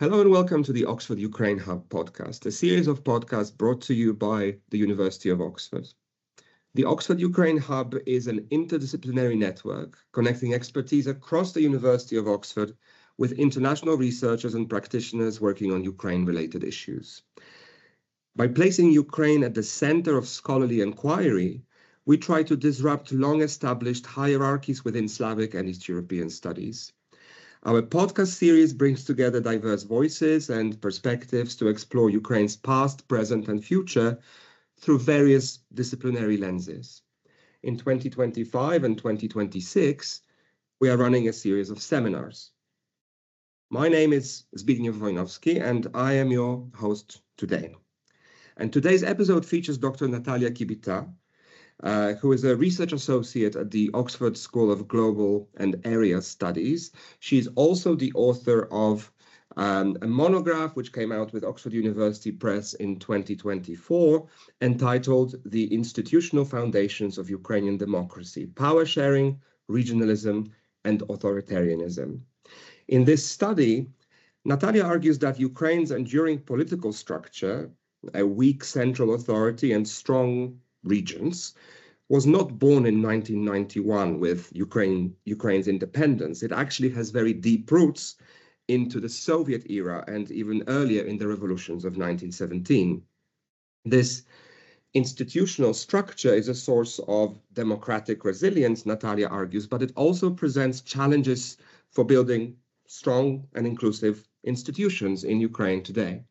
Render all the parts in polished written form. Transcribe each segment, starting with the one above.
Hello and welcome to the Oxford Ukraine Hub podcast, a series of podcasts brought to you by the University of Oxford. The Oxford Ukraine Hub is an interdisciplinary network connecting expertise across the University of Oxford with international researchers and practitioners working on Ukraine-related issues. By placing Ukraine at the center of scholarly inquiry, we try to disrupt long-established hierarchies within Slavic and East European studies. Our podcast series brings together diverse voices and perspectives to explore Ukraine's past, present, and future through various disciplinary lenses. In 2025 and 2026, we are running a series of seminars. My name is Zbigniew Wojnowski, and I am your host today. And today's episode features Dr. Natalia Kibita, who is a research associate at the Oxford School of Global and Area Studies. She's also the author of a monograph which came out with Oxford University Press in 2024, entitled The Institutional Foundations of Ukrainian Democracy: Power Sharing, Regionalism, and Authoritarianism. In this study, Natalia argues that Ukraine's enduring political structure, a weak central authority and strong regions, was not born in 1991 with Ukraine's independence. It actually has very deep roots into the Soviet era and even earlier in the revolutions of 1917. This institutional structure is a source of democratic resilience, Natalia argues, but it also presents challenges for building strong and inclusive institutions in Ukraine today.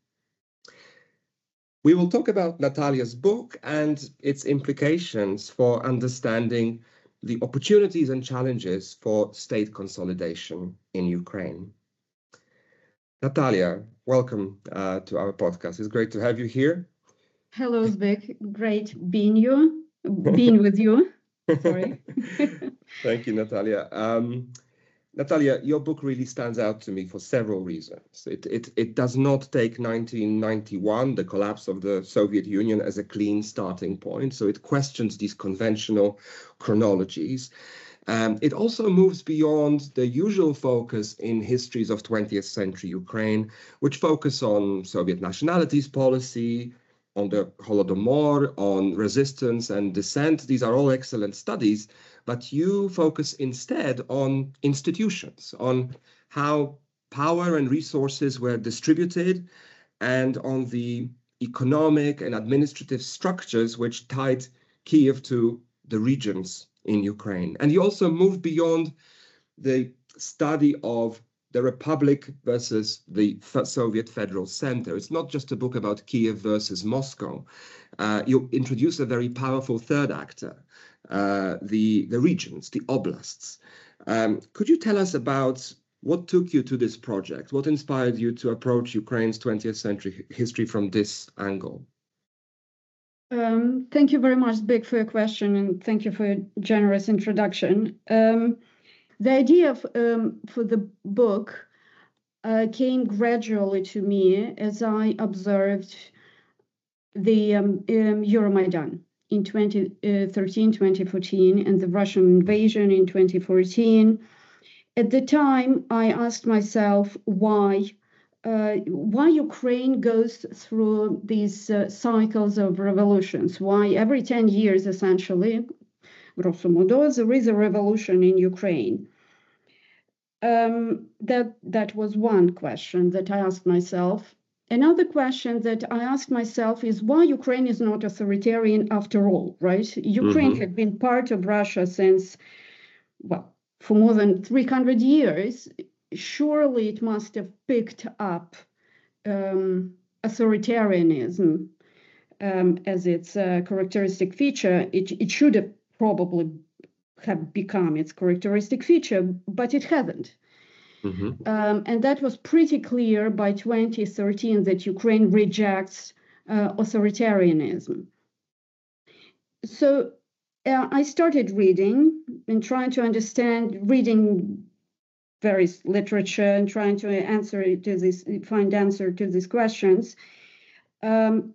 We will talk about Natalia's book and its implications for understanding the opportunities and challenges for state consolidation in Ukraine. Natalia, welcome to our podcast. It's great to have you here. Hello, Zbig. Great being with you. Sorry. Thank you, Natalia. Natalia, your book really stands out to me for several reasons. It does not take 1991, the collapse of the Soviet Union, as a clean starting point. So it questions these conventional chronologies. It also moves beyond the usual focus in histories of 20th century Ukraine, which focus on Soviet nationalities policy, on the Holodomor, on resistance and dissent. These are all excellent studies, but you focus instead on institutions, on how power and resources were distributed, and on the economic and administrative structures which tied Kiev to the regions in Ukraine. And you also move beyond the study of the Republic versus the Soviet Federal Center. It's not just a book about Kiev versus Moscow. You introduce a very powerful third actor, the regions, the oblasts. Could you tell us about what took you to this project? What inspired you to approach Ukraine's 20th century history from this angle? Thank you very much, Zbig, for your question, and thank you for your generous introduction. The idea for the book came gradually to me as I observed the Euromaidan in 2013, 2014, and the Russian invasion in 2014. At the time, I asked myself why Ukraine goes through these cycles of revolutions, why every 10 years, essentially, grosso modo, there is a revolution in Ukraine. That was one question that I asked myself. Another question that I asked myself is why Ukraine is not authoritarian after all, right? Ukraine had been part of Russia since, well, for more than 300 years. Surely it must have picked up authoritarianism as its characteristic feature. It should have probably have become its characteristic feature, but it hasn't. And that was pretty clear by 2013 that Ukraine rejects authoritarianism. So I started reading and trying to understand, reading various literature and trying to find answer to these questions. And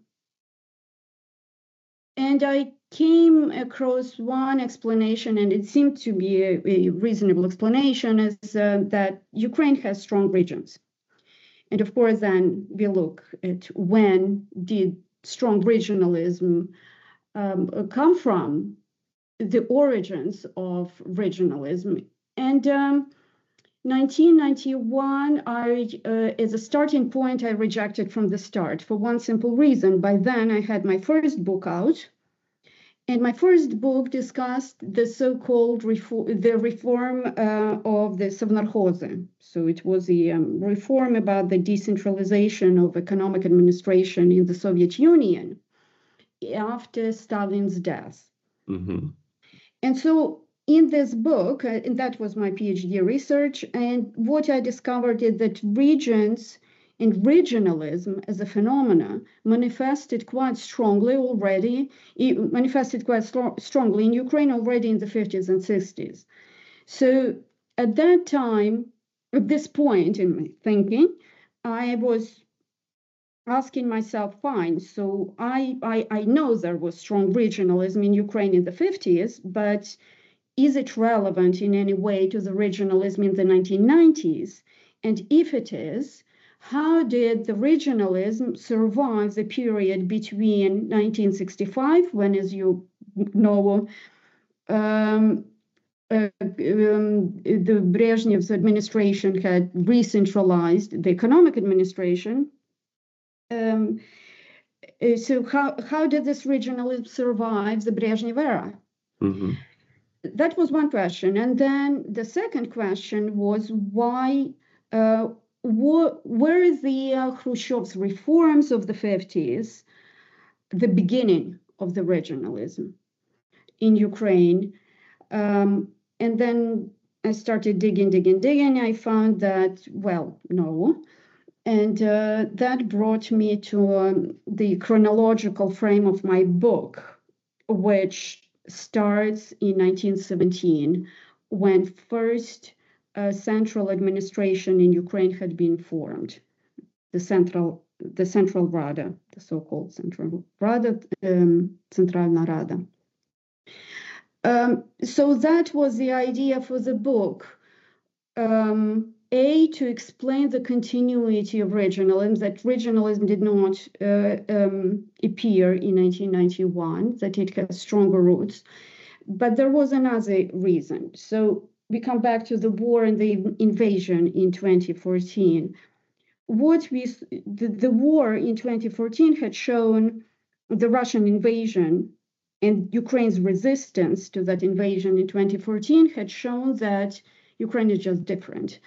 I came across one explanation, and it seemed to be a reasonable explanation, is that Ukraine has strong regions. And of course, then we look at when did strong regionalism come from, the origins of regionalism. And 1991, as a starting point, I rejected from the start for one simple reason. By then, I had my first book out, and my first book discussed the so-called reform of the Совнархозы. So it was a reform about the decentralization of economic administration in the Soviet Union after Stalin's death. Mm-hmm. And so in this book, and that was my PhD research, and what I discovered is that regions and regionalism as a phenomena manifested quite strongly already, strongly in Ukraine already in the 50s and 60s. So at that time, at this point in my thinking, I was asking myself, fine, so I know there was strong regionalism in Ukraine in the 50s, but is it relevant in any way to the regionalism in the 1990s? And if it is, how did the regionalism survive the period between 1965, when, as you know, the Brezhnev's administration had re-centralized the economic administration. So how did this regionalism survive the Brezhnev era? Mm-hmm. That was one question. And then the second question was why, where is the Khrushchev's reforms of the 50s, the beginning of the regionalism in Ukraine? And then I started digging. I found that, well, no. And that brought me to the chronological frame of my book, which starts in 1917, when first central administration in Ukraine had been formed, the Central Rada, the so-called Central Rada, Centralna Rada. So that was the idea for the book. To explain the continuity of regionalism, that regionalism did not appear in 1991, that it has stronger roots. But there was another reason. So we come back to the war and the invasion in 2014. The war in 2014 had shown the Russian invasion and Ukraine's resistance to that invasion in 2014 had shown that Ukraine is just different.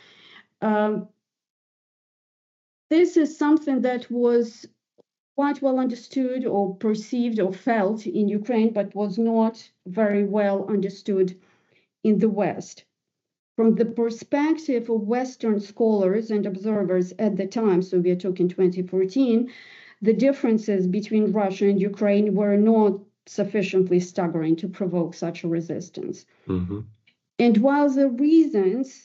This is something that was quite well understood or perceived or felt in Ukraine, but was not very well understood in the West. From the perspective of Western scholars and observers at the time, so we are talking 2014, the differences between Russia and Ukraine were not sufficiently staggering to provoke such a resistance. Mm-hmm. And while the reasons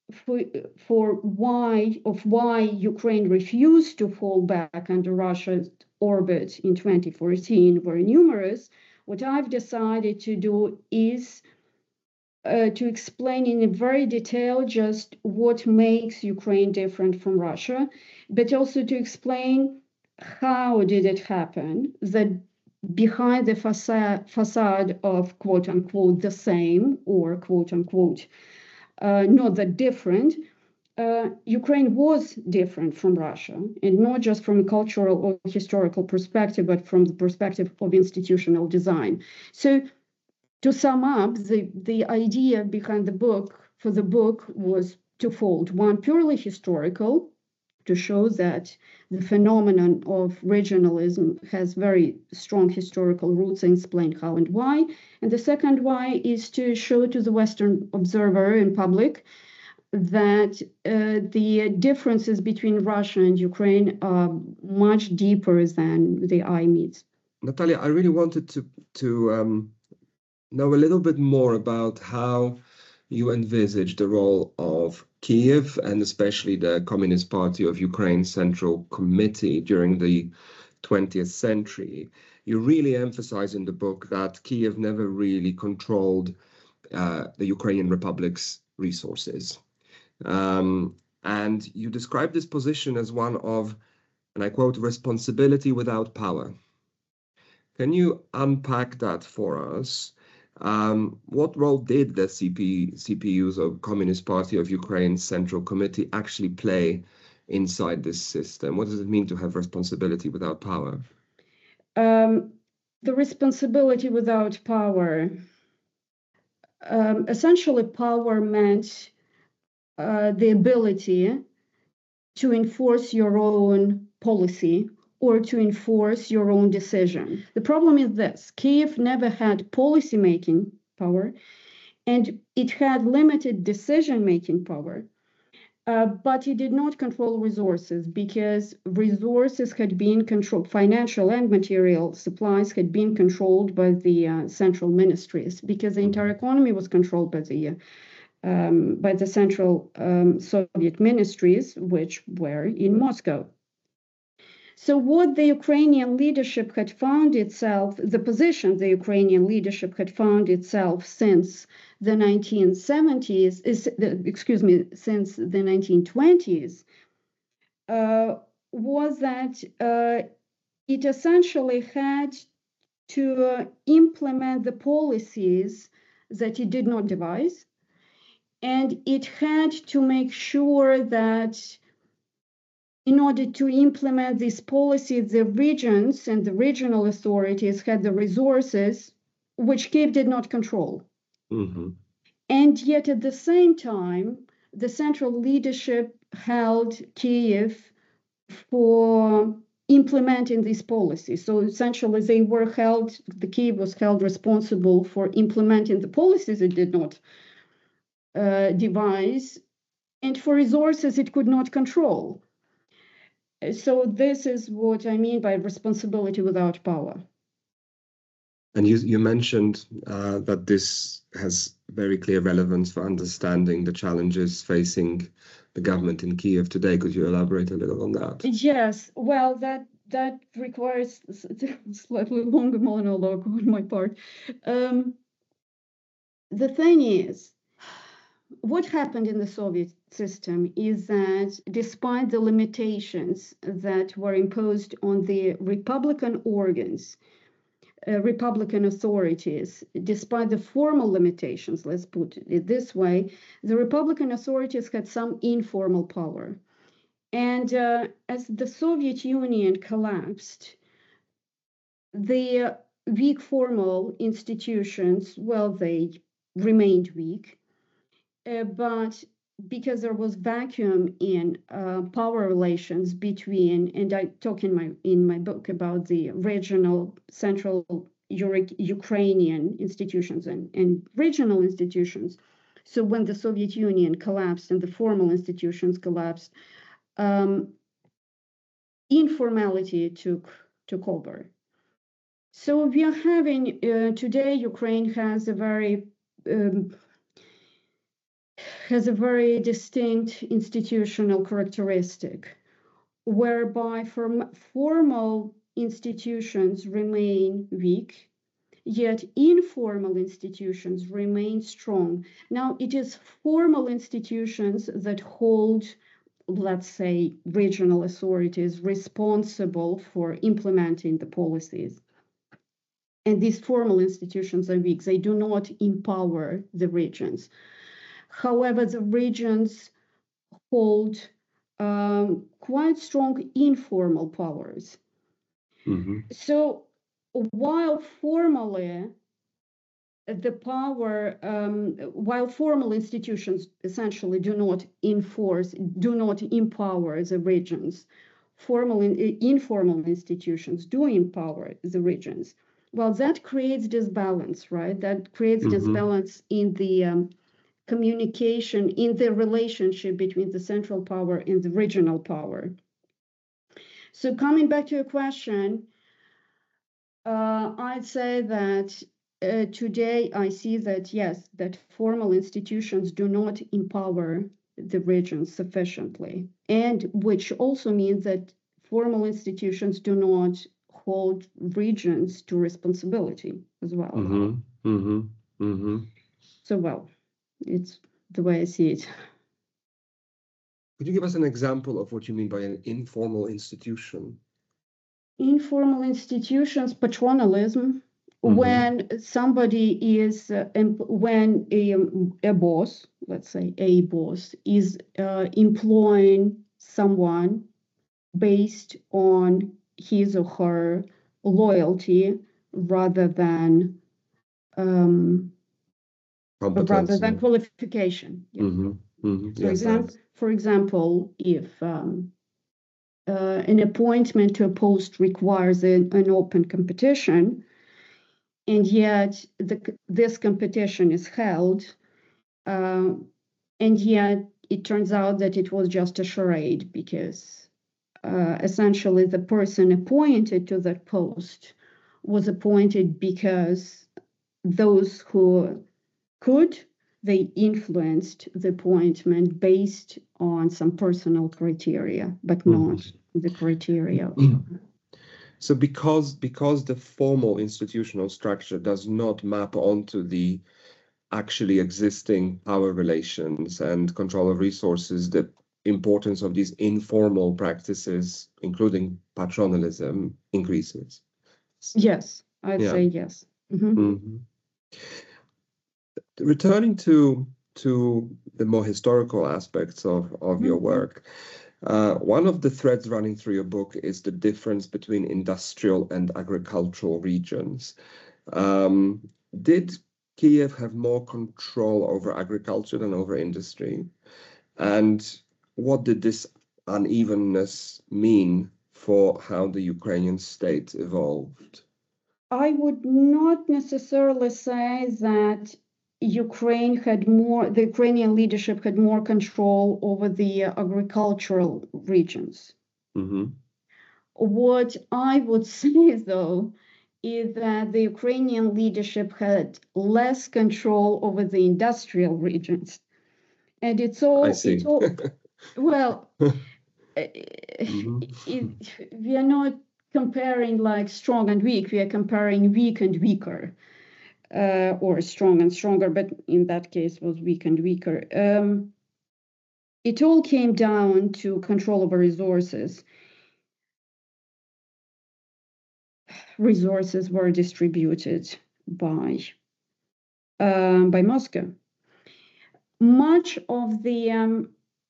for why Ukraine refused to fall back under Russia's orbit in 2014 were numerous, what I've decided to do is to explain in a very detail just what makes Ukraine different from Russia, but also to explain how did it happen that behind the facade of quote unquote the same or quote unquote not that different, Ukraine was different from Russia, and not just from a cultural or historical perspective, but from the perspective of institutional design. So to sum up, the idea behind the book was twofold. One, purely historical, to show that the phenomenon of regionalism has very strong historical roots and explain how and why. And the second why is to show to the Western observer and public that the differences between Russia and Ukraine are much deeper than the eye meets. Natalia, I really wanted to know a little bit more about how you envisage the role of Kiev and especially the Communist Party of Ukraine Central Committee during the 20th century. You really emphasize in the book that Kiev never really controlled the Ukrainian Republic's resources. And you describe this position as one of, and I quote, responsibility without power. Can you unpack that for us? What role did the CPU's, or Communist Party of Ukraine Central Committee, actually play inside this system? What does it mean to have responsibility without power? The responsibility without power. Essentially, power meant the ability to enforce your own policy or to enforce your own decision. The problem is this: Kyiv never had policy-making power, and it had limited decision-making power, but it did not control resources, because resources had been controlled, financial and material supplies had been controlled by the central ministries, because the entire economy was controlled by the central Soviet ministries, which were in Moscow. So what the Ukrainian leadership had found itself, the position the Ukrainian leadership had found itself since the 1970s, since the 1920s, was that it essentially had to implement the policies that it did not devise, and it had to make sure that in order to implement this policy, the regions and the regional authorities had the resources which Kyiv did not control. Mm-hmm. And yet at the same time, the central leadership held Kyiv for implementing these policies. So essentially the Kyiv was held responsible for implementing the policies it did not devise, and for resources it could not control. So this is what I mean by responsibility without power. And you mentioned that this has very clear relevance for understanding the challenges facing the government in Kyiv today. Could you elaborate a little on that? Yes, well, that requires a slightly longer monologue on my part. The thing is, what happened in the Soviet system is that despite the limitations that were imposed on the Republican organs, Republican authorities, despite the formal limitations, let's put it this way, the Republican authorities had some informal power. And as the Soviet Union collapsed, the weak formal institutions, well, they remained weak. But because there was vacuum in power relations between, and I talk in my book about the regional central Ukrainian institutions and regional institutions. So when the Soviet Union collapsed and the formal institutions collapsed, informality took over. So we are having today, Ukraine has a very distinct institutional characteristic, whereby formal institutions remain weak, yet informal institutions remain strong. Now, it is formal institutions that hold, let's say, regional authorities responsible for implementing the policies. And these formal institutions are weak. They do not empower the regions. However, the regions hold quite strong informal powers. Mm-hmm. So while formally the power, while formal institutions essentially do not empower the regions, informal institutions do empower the regions. Well, that creates disbalance, right? That creates disbalance in the communication, in the relationship between the central power and the regional power. So coming back to your question, I'd say that today I see that, yes, that formal institutions do not empower the regions sufficiently, and which also means that formal institutions do not hold regions to responsibility as well. So, well, it's the way I see it. Could you give us an example of what you mean by an informal institution? Informal institutions, patronalism, when somebody is, when a boss, let's say a boss, is employing someone based on his or her loyalty rather than qualification. Yeah. For example, if an appointment to a post requires an open competition, and yet this competition is held, and yet it turns out that it was just a charade because essentially the person appointed to that post was appointed because those who could, they influenced the appointment based on some personal criteria, but not the criteria. So because the formal institutional structure does not map onto the actually existing power relations and control of resources, the importance of these informal practices, including patronalism, increases. Yes, I'd say yes. Returning to the more historical aspects of your work, one of the threads running through your book is the difference between industrial and agricultural regions. Did Kiev have more control over agriculture than over industry? And what did this unevenness mean for how the Ukrainian state evolved? I would not necessarily say that the Ukrainian leadership had more control over the agricultural regions. What I would say, though, is that the Ukrainian leadership had less control over the industrial regions. And it's all, well, we are not comparing like strong and weak, we are comparing weak and weaker. Or strong and stronger, but in that case was weak and weaker. It all came down to control over resources. Resources were distributed by Moscow. Much of the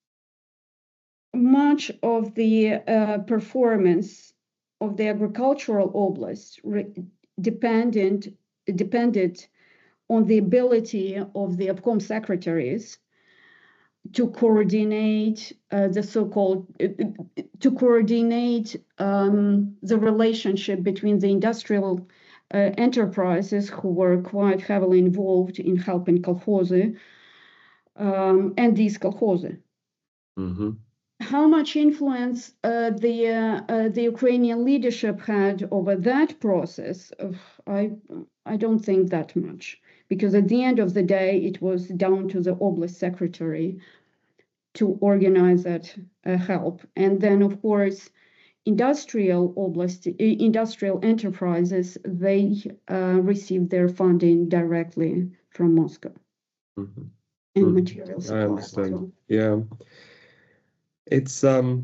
performance of the agricultural oblast depended on the ability of the obkom secretaries to coordinate the relationship between the industrial enterprises who were quite heavily involved in helping kolkhozy and these kolkhozy. How much influence the Ukrainian leadership had over that process, I don't think that much, because at the end of the day, it was down to the oblast secretary to organize that help. And then, of course, industrial enterprises, they received their funding directly from Moscow and material supply. I understand. Yeah. It's I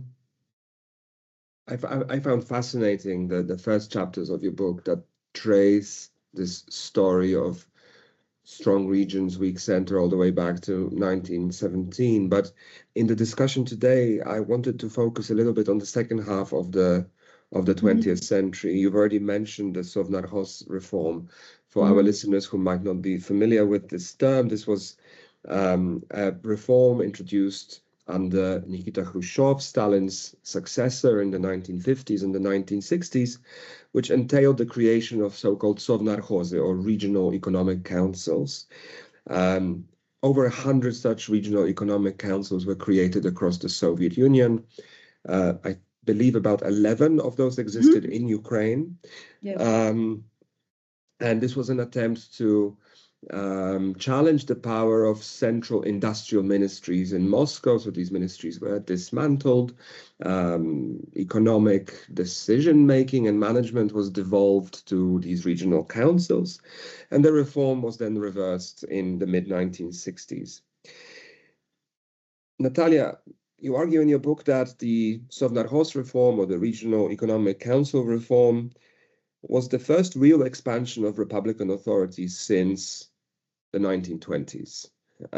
found fascinating the first chapters of your book that trace this story of strong regions, weak center, all the way back to 1917. But in the discussion today, I wanted to focus a little bit on the second half of the 20th century. You've already mentioned the Sovnarkhoz reform. For our listeners who might not be familiar with this term, this was a reform introduced under Nikita Khrushchev, Stalin's successor in the 1950s and the 1960s, which entailed the creation of so-called Sovnarkhozy, or regional economic councils. Over 100 such regional economic councils were created across the Soviet Union. I believe about 11 of those existed in Ukraine. Yes. And this was an attempt to challenged the power of central industrial ministries in Moscow. So these ministries were dismantled. Economic decision-making and management was devolved to these regional councils. And the reform was then reversed in the mid-1960s. Natalia, you argue in your book that the Sovnarkhos reform, or the Regional Economic Council reform, was the first real expansion of Republican authority since the 1920s.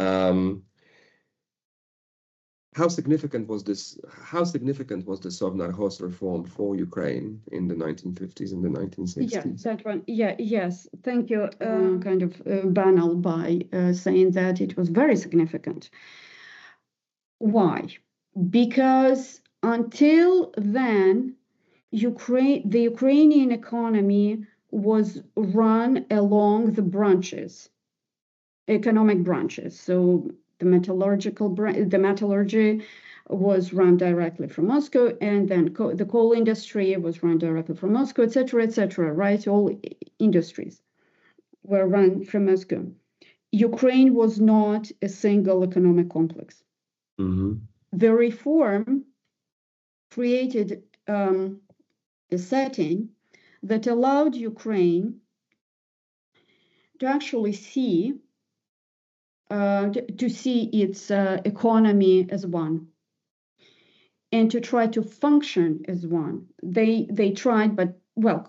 How significant was this? How significant was the Sovnarkhos reform for Ukraine in the 1950s and the 1960s? Yeah, that one. Yeah, yes. Thank you. Kind of banal by saying that it was very significant. Why? Because until then, the Ukrainian economy was run along the branches, economic branches. So the metallurgy was run directly from Moscow, and then the coal industry was run directly from Moscow, etc., right? All industries were run from Moscow. Ukraine was not a single economic complex. Mm-hmm. The reform created a setting that allowed Ukraine to actually see its economy as one, and to try to function as one. They tried, but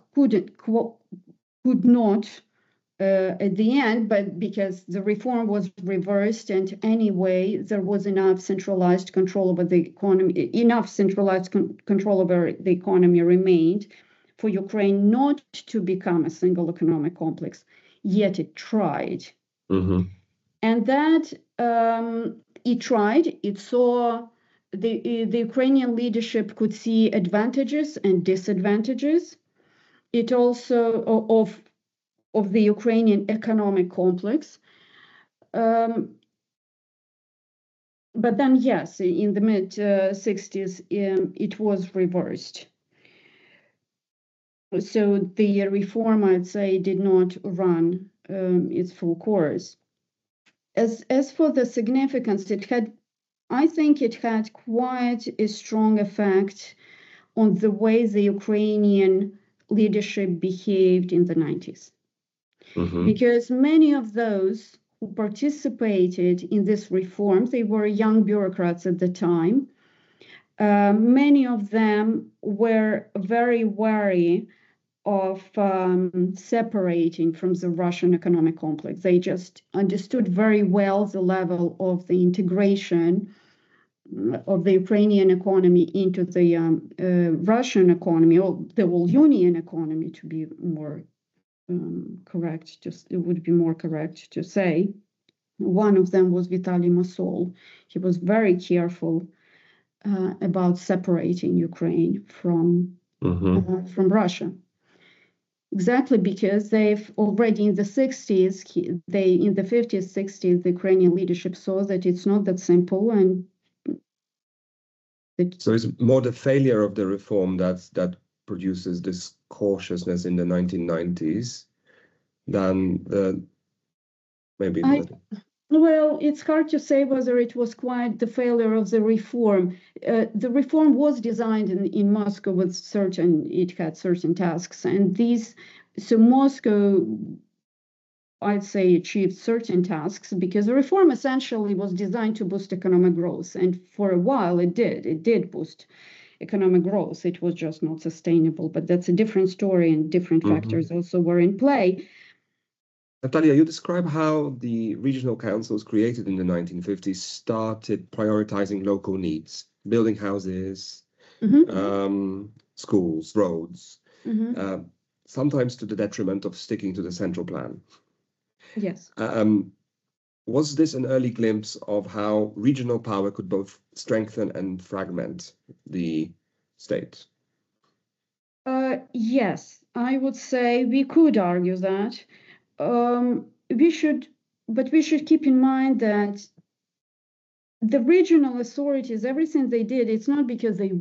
could not at the end, but because the reform was reversed, and anyway there was enough centralized control over the economy, control over the economy remained for Ukraine not to become a single economic complex. Yet it tried. Mm-hmm. And that it tried. It saw the Ukrainian leadership could see advantages and disadvantages. It also of the Ukrainian economic complex. But then, yes, in the mid-60s, it was reversed. So the reform, I'd say, did not run its full course. As for the significance, I think it had quite a strong effect on the way the Ukrainian leadership behaved in the 90s. Mm-hmm. Because many of those who participated in this reform, they were young bureaucrats at the time. Many of them were very wary of separating from the Russian economic complex. They just understood very well the level of the integration of the Ukrainian economy into the Russian economy, or the whole Union economy, to be more correct. It would be more correct to say. One of them was Vitaly Mosol. He was very careful about separating Ukraine from Russia. Exactly, because they've already in the 60s, in the 50s, 60s, the Ukrainian leadership saw that it's not that simple, and so it's more the failure of the reform that produces this cautiousness in the 1990s than maybe. Well, it's hard to say whether it was quite the failure of the reform. The reform was designed in Moscow with it had certain tasks, and so Moscow, I'd say, achieved certain tasks because the reform essentially was designed to boost economic growth, and for a while it did boost economic growth. It was just not sustainable, but that's a different story, and different factors also were in play. Natalia, you describe how the regional councils created in the 1950s started prioritizing local needs, building houses, schools, roads, sometimes to the detriment of sticking to the central plan. Yes. Was this an early glimpse of how regional power could both strengthen and fragment the state? Yes, I would say we could argue that. We should keep in mind that the regional authorities, everything they did, it's not because they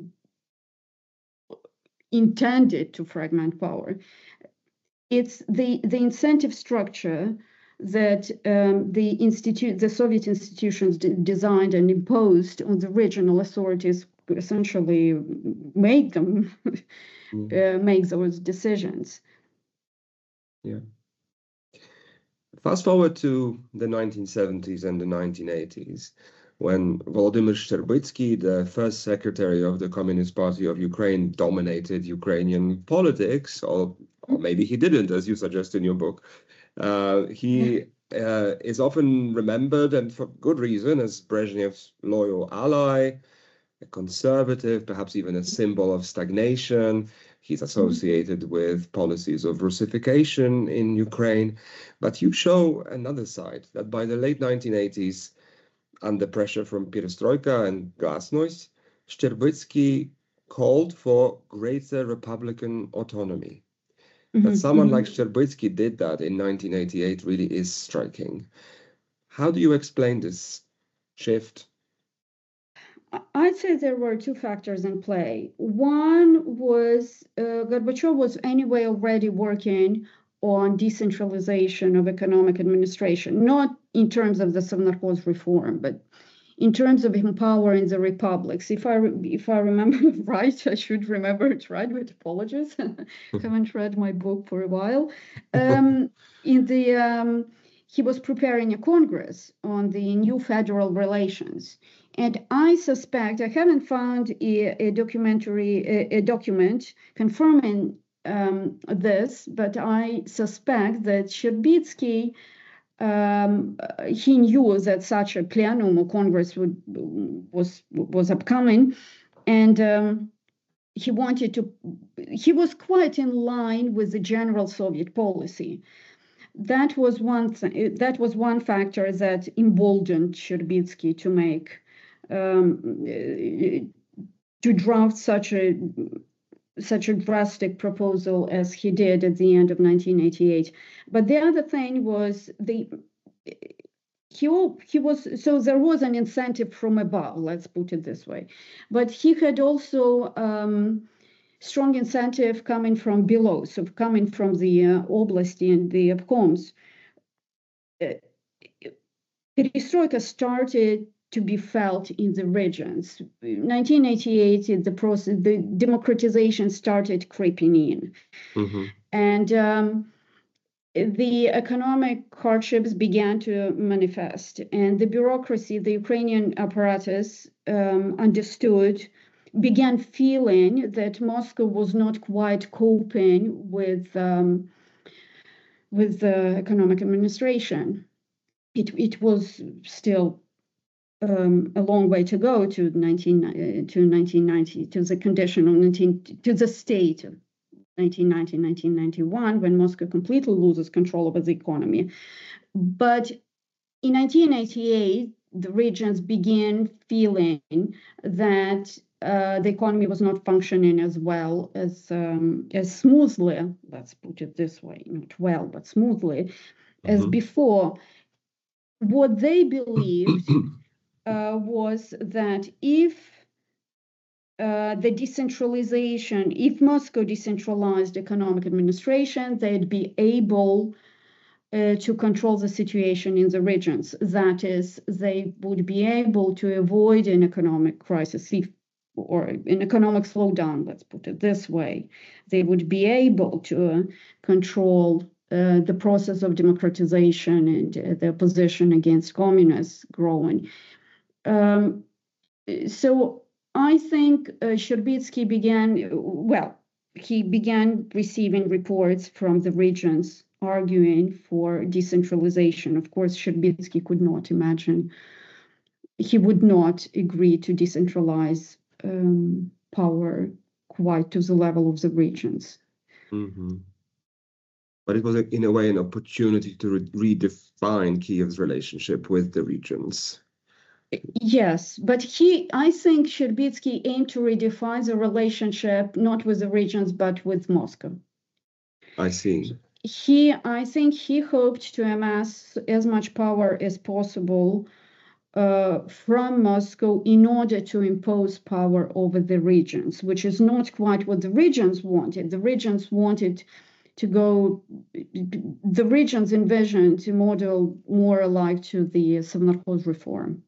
intended to fragment power. It's the incentive structure that the Soviet institutions designed and imposed on the regional authorities essentially made them make those decisions. Yeah. Fast forward to the 1970s and the 1980s. when Volodymyr Shcherbysky, the first secretary of the Communist Party of Ukraine, dominated Ukrainian politics, or maybe he didn't, as you suggest in your book. He is often remembered, and for good reason, as Brezhnev's loyal ally, a conservative, perhaps even a symbol of stagnation. He's associated with policies of Russification in Ukraine. But you show another side, that by the late 1980s, under pressure from Perestroika and Glasnost, Shcherbysky called for greater Republican autonomy. That someone like Shcherbysky did that in 1988 really is striking. How do you explain this shift? I'd say there were two factors in play. One was Gorbachev was anyway already working on decentralization of economic administration, not in terms of the Sovnarkhoz reform, but in terms of empowering the republics. If I remember right, I should remember it right, but apologies. Haven't read my book for a while. He was preparing a Congress on the new federal relations. And I suspect, I haven't found a document confirming this, but I suspect that Shcherbysky, he knew that such a plenum or Congress was upcoming, and he was quite in line with the general Soviet policy. That was one factor that emboldened Shcherbysky to make to draft such a drastic proposal as he did at the end of 1988. But the other thing was so there was an incentive from above, let's put it this way. But he had also strong incentive coming from below, so coming from the oblasti and the obkoms. Perestroika started to be felt in the regions. 1988, the democratization started creeping in. And the economic hardships began to manifest. And the bureaucracy, the Ukrainian apparatus began feeling that Moscow was not quite coping with the economic administration. It was still a long way to go to 1990, to the condition of to the state of 1990, 1991, when Moscow completely loses control over the economy. But in 1988, the regions began feeling that the economy was not functioning as well as smoothly, let's put it this way, not well, but smoothly, as before. What they believed was that if Moscow decentralized economic administration, they'd be able to control the situation in the regions. That is, they would be able to avoid an economic crisis or an economic slowdown, let's put it this way. They would be able to control the process of democratization and the opposition against communists growing. So I think Shcherbysky began receiving reports from the regions arguing for decentralization. Of course, Shcherbysky could not imagine, he would not agree to decentralize power quite to the level of the regions. But it was, in a way, an opportunity to redefine Kiev's relationship with the regions. Yes, but I think Shcherbysky aimed to redefine the relationship not with the regions, but with Moscow. I see. I think he hoped to amass as much power as possible from Moscow in order to impose power over the regions, which is not quite what the regions wanted. The regions wanted the regions envisioned a model more alike to the Sovnarkhoz reform.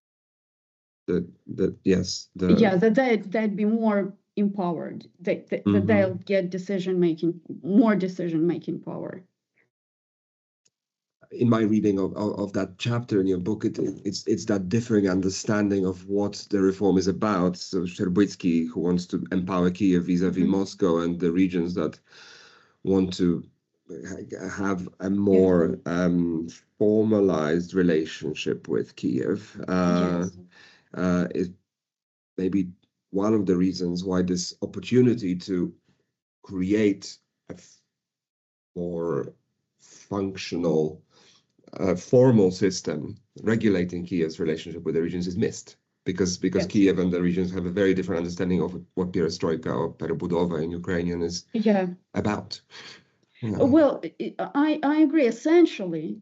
That they'd be more empowered. That they'll get more decision-making power. in my reading of that chapter in your book, it's that differing understanding of what the reform is about. So Szczerbicki, who wants to empower Kiev vis-a-vis Moscow, and the regions that want to have a more formalized relationship with Kiev. Is maybe one of the reasons why this opportunity to create a more functional, formal system regulating Kiev's relationship with the regions is missed, because Kiev and the regions have a very different understanding of what perestroika or perebudowa in Ukrainian is about. Well, I agree. Essentially,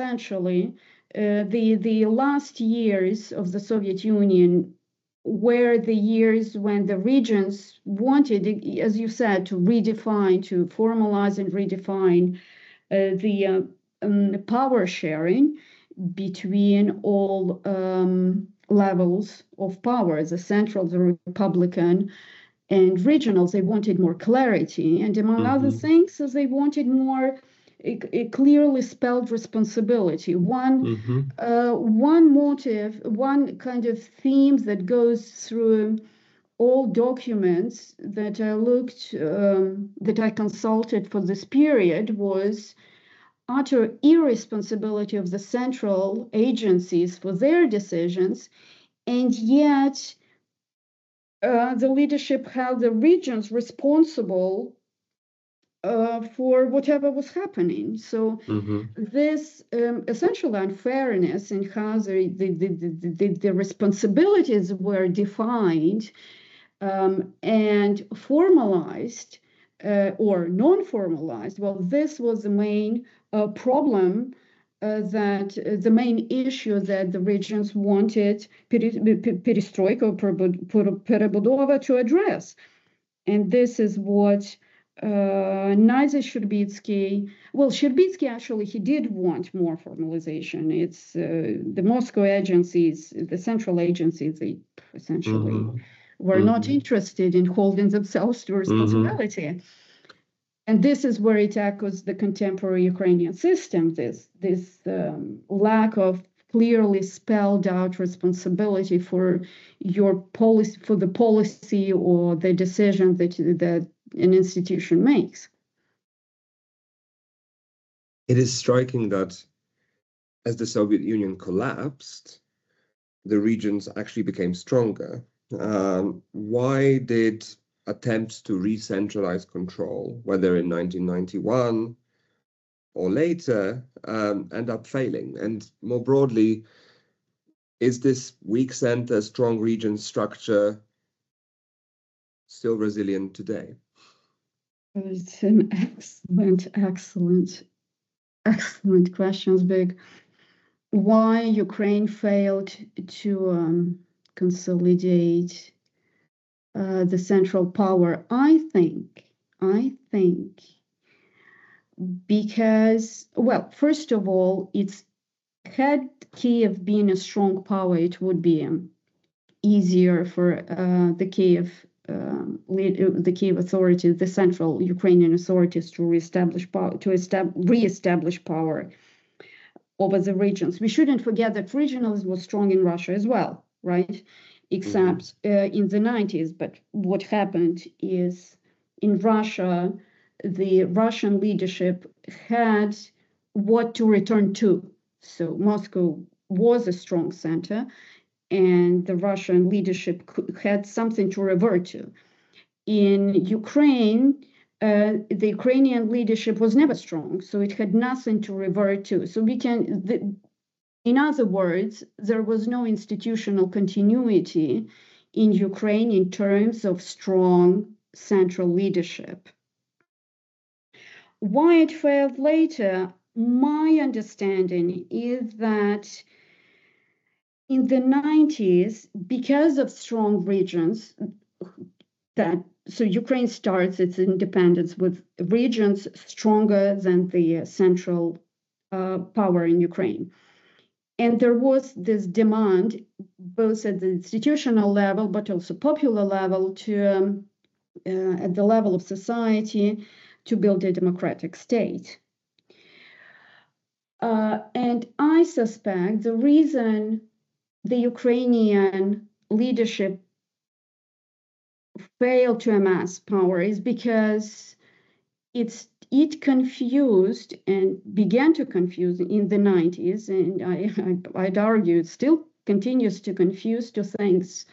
the last years of the Soviet Union were the years when the regions wanted, as you said, to redefine, to formalize and redefine the power sharing between all levels of power, the central, the Republican, and regionals. They wanted more clarity, and among other things, they wanted more a clearly spelled responsibility. One motive, one kind of theme that goes through all documents that I looked, that I consulted for this period, was utter irresponsibility of the central agencies for their decisions, and yet the leadership held the regions responsible for whatever was happening. So this essential unfairness in how the responsibilities were defined and formalized or non-formalized, well, this was the main problem, that the main issue that the regions wanted perestroika or perebudova to address. And this is what neither Szczerbicki, well, Szczerbicki actually, he did want more formalization. It's the Moscow agencies, the central agencies, they essentially were not interested in holding themselves to responsibility. And this is where it echoes the contemporary Ukrainian system, this lack of clearly spelled out responsibility for your policy, for the policy or the decision that an institution makes. It is striking that as the Soviet Union collapsed, the regions actually became stronger. Why did attempts to re-centralize control, whether in 1991 or later, end up failing? And more broadly, is this weak center, strong region structure still resilient today? It's an excellent question, Zbig. Why Ukraine failed to consolidate the central power? I think because, well, first of all, had Kiev been a strong power, it would be easier for the Kiev authorities, the central Ukrainian authorities, to reestablish power over the regions. We shouldn't forget that regionalism was strong in Russia as well, right? Except in the 90s. But what happened is in Russia, the Russian leadership had what to return to. So Moscow was a strong center, and the Russian leadership had something to revert to. In Ukraine, the Ukrainian leadership was never strong, so it had nothing to revert to. So in other words, there was no institutional continuity in Ukraine in terms of strong central leadership. Why it failed later, my understanding is that in the 90s, because of strong regions, so Ukraine starts its independence with regions stronger than the central power in Ukraine. And there was this demand, both at the institutional level, but also popular level, to at the level of society, to build a democratic state. And I suspect the reason the Ukrainian leadership failed to amass power is because it confused and began to confuse in the 90s, and I'd argue it still continues to confuse two things.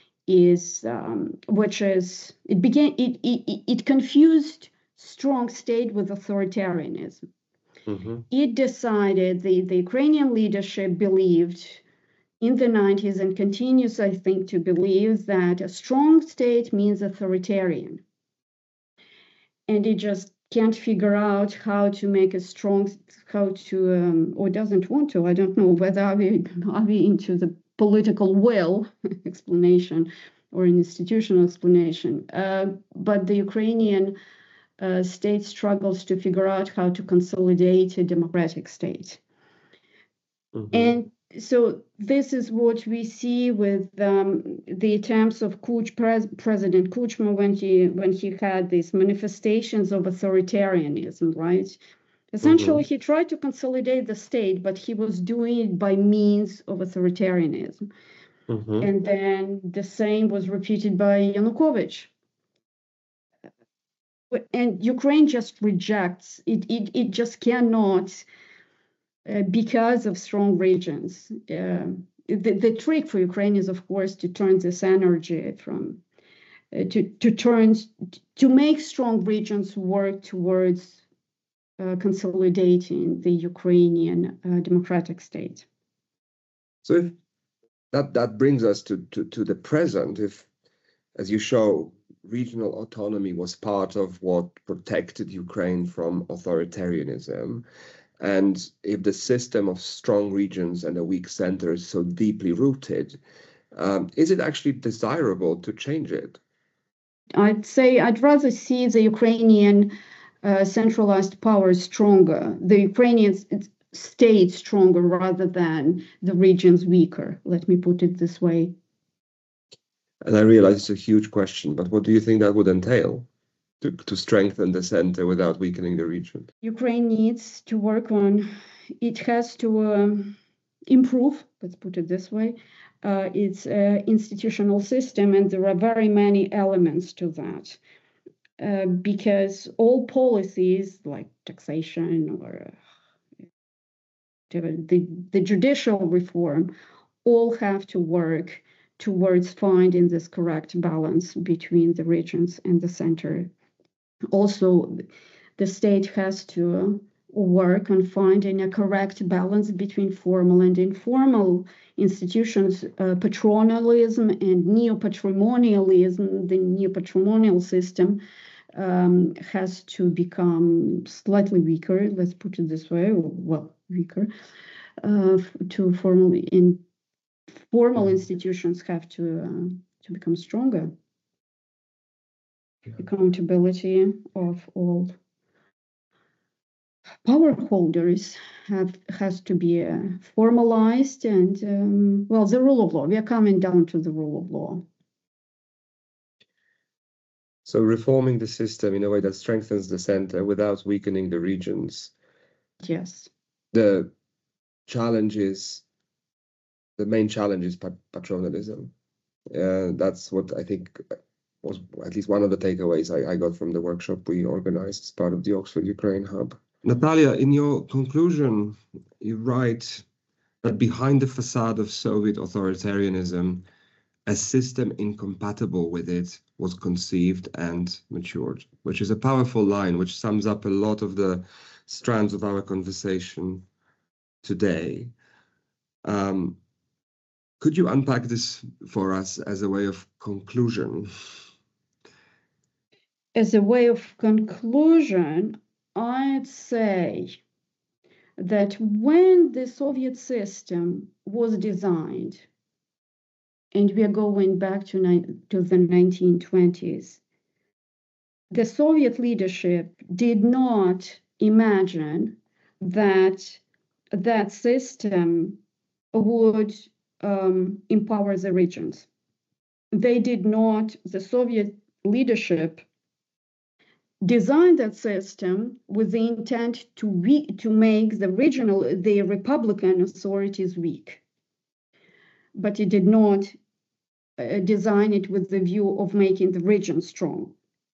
Which is it confused strong state with authoritarianism. Mm-hmm. It decided the Ukrainian leadership believed in the 90s and continues, I think, to believe that a strong state means authoritarian. And it just can't figure out how to make a strong, or doesn't want to. I don't know whether are we into the political will explanation or an institutional explanation. But the Ukrainian state struggles to figure out how to consolidate a democratic state. Mm-hmm. And so this is what we see with the attempts of President Kuchma when he had these manifestations of authoritarianism, right? Essentially, he tried to consolidate the state, but he was doing it by means of authoritarianism. Mm-hmm. And then the same was repeated by Yanukovych. And Ukraine just rejects it. It just cannot. Because of strong regions. The trick for Ukraine is, of course, to turn this energy from to make strong regions work towards consolidating the Ukrainian democratic state. So if that brings us to the present, if, as you show, regional autonomy was part of what protected Ukraine from authoritarianism, and if the system of strong regions and a weak center is so deeply rooted, is it actually desirable to change it? I'd say I'd rather see the Ukrainian centralized power stronger, the Ukrainian state stronger rather than the regions weaker. Let me put it this way. And I realize it's a huge question, but what do you think that would entail? To strengthen the center without weakening the region? Ukraine needs to work on, it has to improve, let's put it this way, its institutional system, and there are very many elements to that. Because all policies like taxation or the judicial reform all have to work towards finding this correct balance between the regions and the center. Also, the state has to work on finding a correct balance between formal and informal institutions, patronalism and neo-patrimonialism. The neo-patrimonial system has to become slightly weaker, let's put it this way, well, weaker, to formal institutions have to become stronger. Accountability of all power holders has to be formalized, and well, the rule of law. We are coming down to the rule of law. So reforming the system in a way that strengthens the center without weakening the regions. Yes. The main challenge is patronalism. That's what I think was at least one of the takeaways I got from the workshop we organized as part of the Oxford Ukraine Hub. Natalia, in your conclusion, you write that behind the facade of Soviet authoritarianism, a system incompatible with it was conceived and matured, which is a powerful line, which sums up a lot of the strands of our conversation today. Could you unpack this for us as a way of conclusion? As a way of conclusion, I'd say that when the Soviet system was designed, and we are going back to the 1920s, the Soviet leadership did not imagine that that system would empower the regions. The Soviet leadership designed that system with the intent to make the Republican authorities weak. But it did not design it with the view of making the region strong.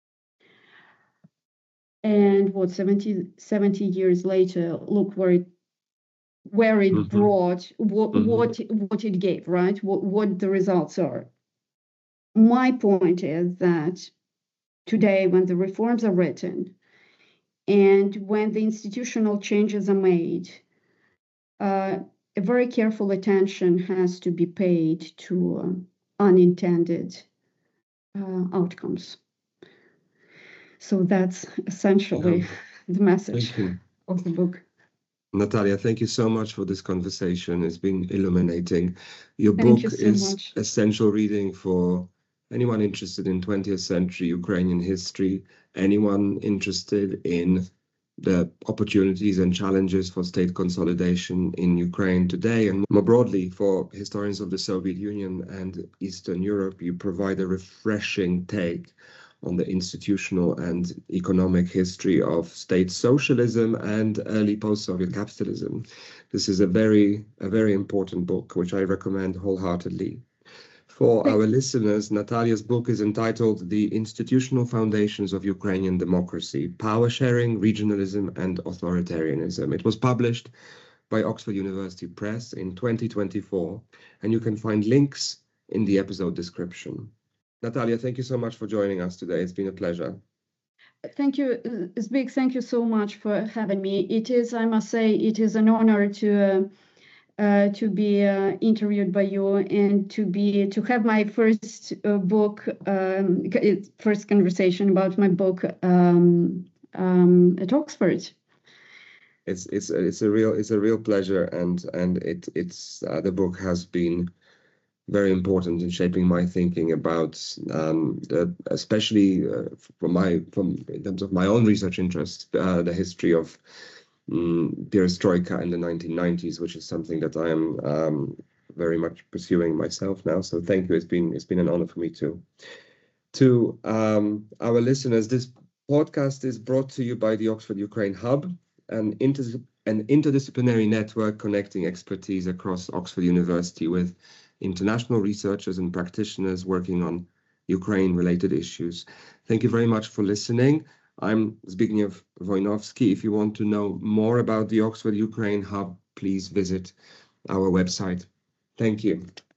And 70 years later, look where it brought, what it gave, right? What the results are. My point is that today, when the reforms are written and when the institutional changes are made, a very careful attention has to be paid to unintended outcomes. So that's essentially the message of the book. Natalia, thank you so much for this conversation. It's been illuminating. Your book is essential reading for anyone interested in 20th century Ukrainian history, anyone interested in the opportunities and challenges for state consolidation in Ukraine today, and more broadly for historians of the Soviet Union and Eastern Europe. You provide a refreshing take on the institutional and economic history of state socialism and early post-Soviet capitalism. This is a very important book, which I recommend wholeheartedly. For our listeners, Natalia's book is entitled The Institutional Foundations of Ukrainian Democracy, Power Sharing, Regionalism and Authoritarianism. It was published by Oxford University Press in 2024, and you can find links in the episode description. Natalia, thank you so much for joining us today. It's been a pleasure. Thank you, Zbig. Thank you so much for having me. It is, I must say, it is an honor to be interviewed by you and to have my first book, first conversation about my book at Oxford. It's a real pleasure, and it's the book has been very important in shaping my thinking about, especially in terms of my own research interest, the history of perestroika in the 1990s, which is something that I am very much pursuing myself now. So thank you. It's been an honor for me too. To our listeners, this podcast is brought to you by the Oxford Ukraine Hub, an interdisciplinary network connecting expertise across Oxford University with international researchers and practitioners working on Ukraine-related issues. Thank you very much for listening. I'm Zbigniew Wojnowski. If you want to know more about the Oxford Ukraine Hub, please visit our website. Thank you.